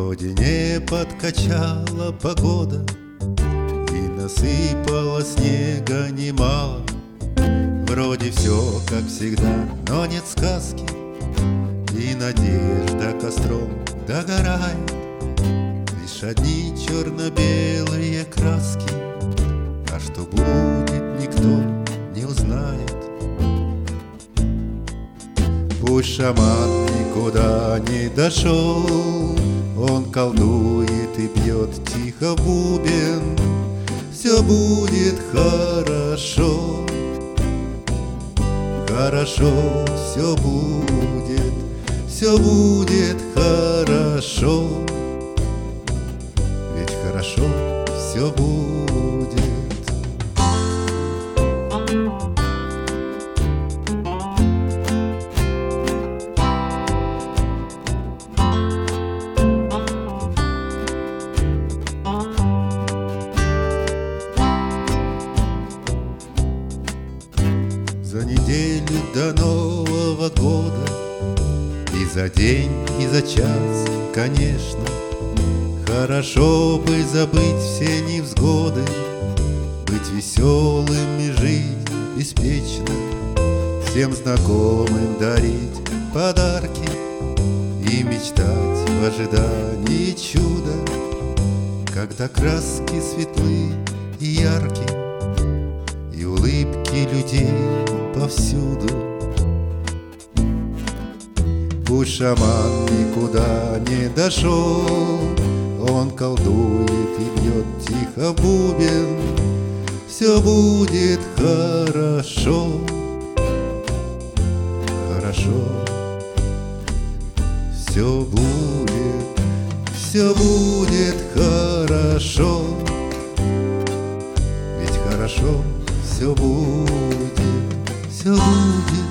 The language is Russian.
Вроде не подкачала погода, и насыпала снега немало. Вроде все как всегда, но нет сказки, и надежда костром догорает. Лишь одни черно-белые краски, а что будет, никто не узнает. Пусть шаман никуда не дошел, он колдует и бьет тихо в бубен. Все будет хорошо, хорошо, все будет хорошо. Ведь хорошо все будет. За неделю до Нового года, и за день, и за час, конечно, хорошо бы забыть все невзгоды, быть веселым и жить беспечно, всем знакомым дарить подарки и мечтать в ожидании чуда, когда краски светлы и яркие, и улыбки людей повсюду. Пусть шаман никуда не дошел, он колдует и бьет тихо в бубен. Все будет хорошо, хорошо. Все будет хорошо. Ведь хорошо все будет, все будет.